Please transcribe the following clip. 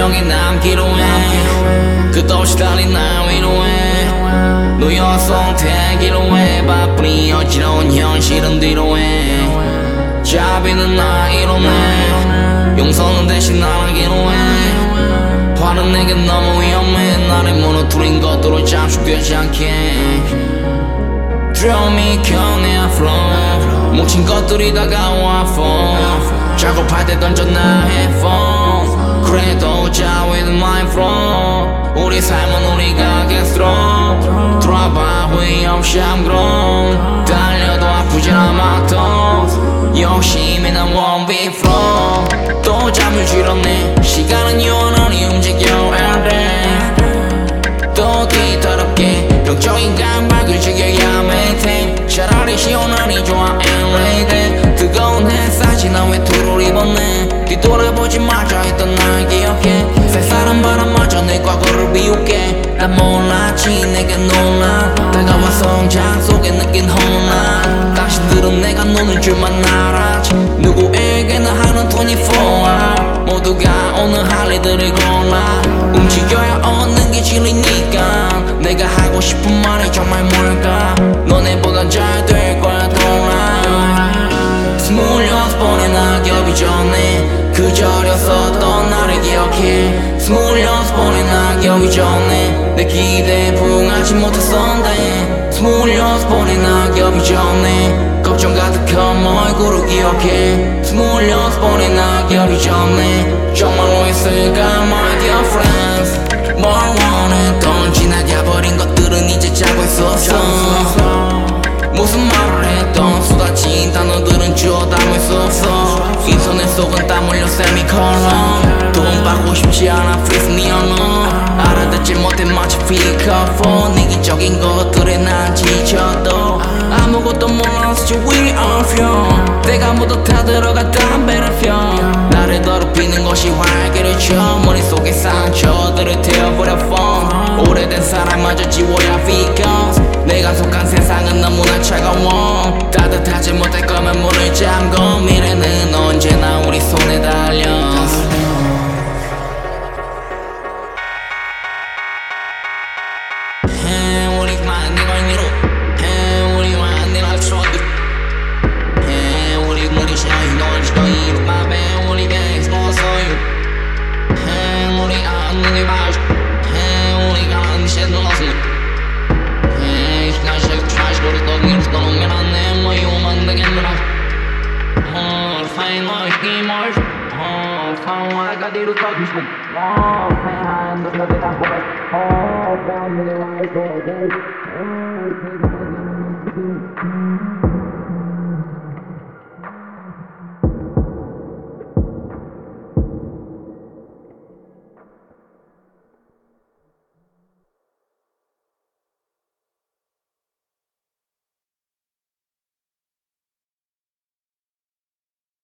기억에 남기로 해 끝없이 달린 날 위로해 놓여서 되기로 해 바쁘니 어지러운 현실은 뒤로 해 자비는 나 이뤄내 용서는 대신 나라기로 해 화는 내겐 너무 위험해 나를 무너뜨린 것들로 잠식되지 않게 Throw me 경내 flow 뭉친 것들이 다가와 fall 작업할 때 던져 나 headphone 그래도 자 with my flow 우리 삶은 우리가 get through 돌아봐 후회 없이 I'm grown 달려도 아프진 않아 또 욕심이 난 won't be flow 또 잠을 줄였네 시간은 영원히 움직여 every day 또 뒤더럽게 영적인 감각을 즐겨야 maintain 차라리 시원하니 좋아 every day 뜨거운 햇살이 나 왜 투를 입었네 뒤돌아보지 말자 했던 날 기억해 새사람 바람마저 내 과거를 비웃게 난 몰랐지 내게 놀라 다가와 성장 속에 느낀 혼란 당신들은 내가 노는 줄만 알았지 누구에게나 하는 24hour 모두가 오늘 할 일들을 골라 움직여야 얻는 게 진리니까 내가 하고 싶은 말이 정말 뭘까 너네보다 잘 될 거야 don't lie 26번의 낙엽이 전에 그저 어렸었던 나를 기억해 26번의 낙엽이 전에 내 기대에 부응하지 못했었는데 26번의 낙엽이 전에 걱정 가득한 얼굴을 기억해 26번의 낙엽이 전에 정말로 있을까 my dear friends 뭘 원했던 지나가버린 것들은 이제 자고 있었어 무슨 말을 했던 쏟아진 단어들은 주워 담을 수 없어 인터넷 속은 땀 흘려 세미콜론 돈 받고 싶지 않아 please me alone 알아듣지 못해 마치 피커폰 이기적인 것들에 난 지쳐도 아무것도 몰라 still we are few 내가 모두 다 들어가 담배를 펴 나를 더럽히는 것이 활기를 쳐 머릿속에 상처들을 태워버려 phone 오래된 사랑마저 지워야 because 내가 속한 세상은 너무나 차가워 따뜻하지 못할 거면 문을 잠궈 미래는 언제나 우리 손에 달려 우리만 내가 미로 우리만 내가 트로드 우리 샤이 널 저희 맘에 우리가 exploso요 우리 안 눈이 봐줘 우리가 안 쉐드 넣었어 나 쉐드 트라시 우리 떡이 떠오면 안 돼 뭐 이거만 되겠느라 fine like game art fine like I did a talking school fine hand the blood that I got fine like I did a talking school